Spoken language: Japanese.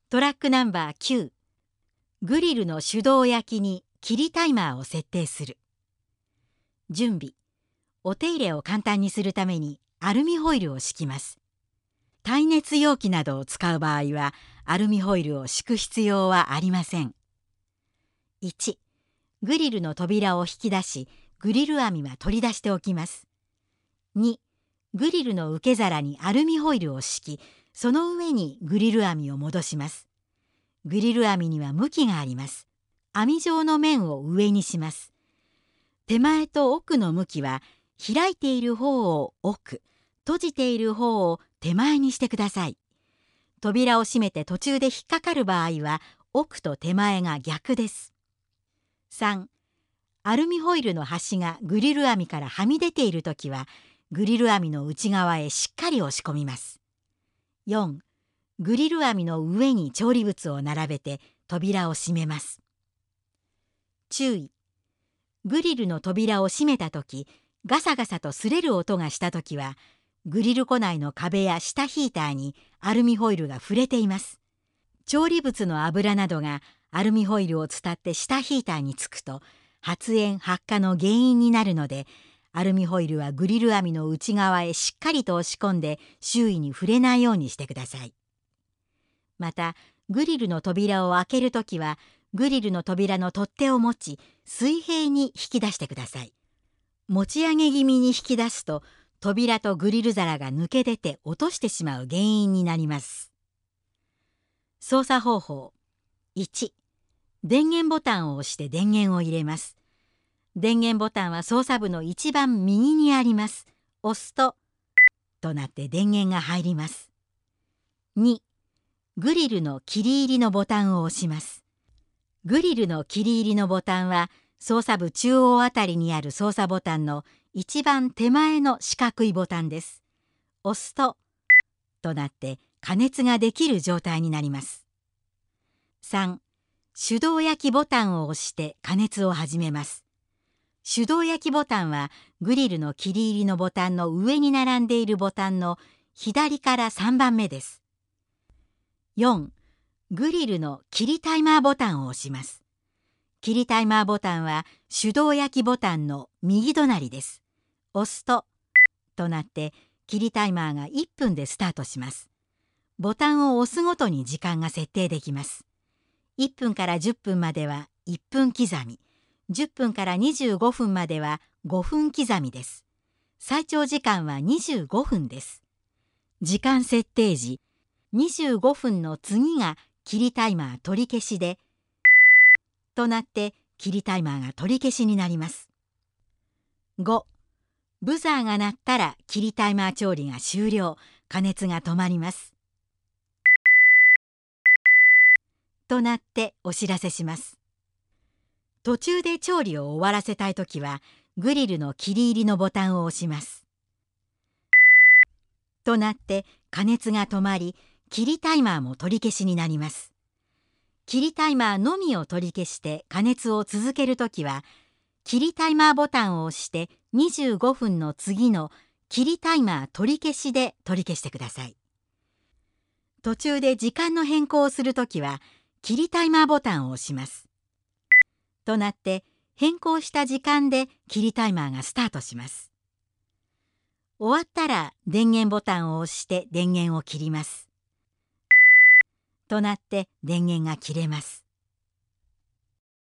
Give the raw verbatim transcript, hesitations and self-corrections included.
トラックナンバーきゅう、グリルの手動焼きに切りタイマーを設定する。準備。お手入れを簡単にするためにアルミホイルを敷きます。耐熱容器などを使う場合はアルミホイルを敷く必要はありません。いち、グリルの扉を引き出し、グリル網は取り出しておきます。に、グリルの受け皿にアルミホイルを敷き、その上にグリル網を戻します。グリル網には向きがあります。網状の面を上にします。手前と奥の向きは、開いている方を奥、閉じている方を手前にしてください。扉を閉めて途中で引っかかる場合は、奥と手前が逆です。さん、アルミホイルの端がグリル網からはみ出ているときは、グリル網の内側へしっかり押し込みます。よん、グリル網の上に調理物を並べて扉を閉めます。注意。グリルの扉を閉めたとき、ガサガサと擦れる音がしたときは、グリル庫内の壁や下ヒーターにアルミホイルが触れています。調理物の油などがアルミホイルを伝って下ヒーターにつくと、発煙発火の原因になるので、アルミホイルはグリル網の内側へしっかりと押し込んで周囲に触れないようにしてください。また、グリルの扉を開けるときは、グリルの扉の取っ手を持ち、水平に引き出してください。持ち上げ気味に引き出すと、扉とグリル皿が抜け出て落としてしまう原因になります。操作方法。いち、電源ボタンを押して電源を入れます。電源ボタンは操作部の一番右にあります。押すと、となって電源が入ります。に、グリルの切り入りのボタンを押します。グリルの切り入りのボタンは、操作部中央あたりにある操作ボタンの一番手前の四角いボタンです。押すと、となって加熱ができる状態になります。さん、手動焼きボタンを押して加熱を始めます。手動焼きボタンはグリルの切り入りのボタンの上に並んでいるボタンの左からさんばんめです。よん、グリルの切りタイマーボタンを押します。切りタイマーボタンは手動焼きボタンの右隣です。押すと、となって切りタイマーがいっぷんでスタートします。ボタンを押すごとに時間が設定できます。いっぷんからじゅっぷんまではいっぷん刻み、じゅっぷんからにじゅうごふんまではごふん刻みです。最長時間はにじゅうごふんです。時間設定時、にじゅうごふんの次が切りタイマー取り消しで、となって切りタイマーが取り消しになります。ご、ブザーが鳴ったら切りタイマー調理が終了、加熱が止まります。となってお知らせします。途中で調理を終わらせたいときは、グリルの切り入りのボタンを押します。となって加熱が止まり、切りタイマーも取り消しになります。切りタイマーのみを取り消して加熱を続けるときは、切りタイマーボタンを押してにじゅうごふんの次の切りタイマー取り消しで取り消してください。途中で時間の変更をするときは、切りタイマーボタンを押します。となって変更した時間で切りタイマーがスタートします。終わったら電源ボタンを押して電源を切ります。となって電源が切れます。